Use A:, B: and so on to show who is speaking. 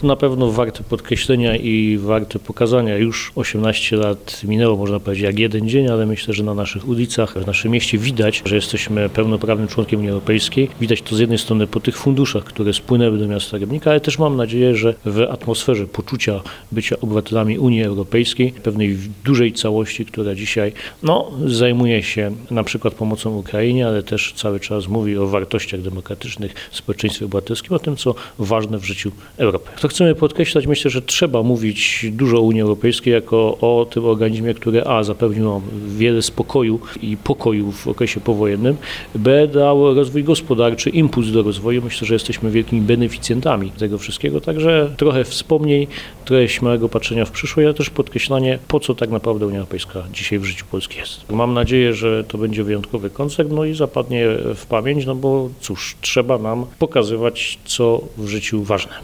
A: na pewno warte podkreślenia i warte pokazania. Już 18 lat minęło, można powiedzieć, jak jeden dzień, ale myślę, że na naszych ulicach, w naszym mieście widać, że jesteśmy pełnoprawnym członkiem Unii Europejskiej. Widać to z jednej strony po tych funduszach, które spłynęły do miasta Rybnika, ale też mam nadzieję, że w atmosferze poczucia bycia obywatelami Unii Europejskiej, pewnej dużej całości, która dzisiaj zajmuje się na przykład pomocą Ukrainie, ale też cały czas mówi o wartościach demokratycznych w społeczeństwie obywatelskim, o tym, co ważne w życiu Europy. To chcemy podkreślać, myślę, że trzeba mówić dużo o Unii Europejskiej jako o tym organizmie, który zapewnił nam wiele spokoju i pokoju w okresie powojennym, dał rozwój gospodarczy, impuls do rozwoju. Myślę, że jesteśmy wielkimi beneficjentami tego wszystkiego, także trochę wspomnień, trochę śmiałego patrzenia w przyszłość, ale też podkreślanie, po co tak naprawdę Unia Europejska dzisiaj w życiu Polski jest. Mam nadzieję, że to będzie wyjątkowy koncert, i zapadnie w pamięć, bo cóż, trzeba nam pokazywać, co w życiu ważne.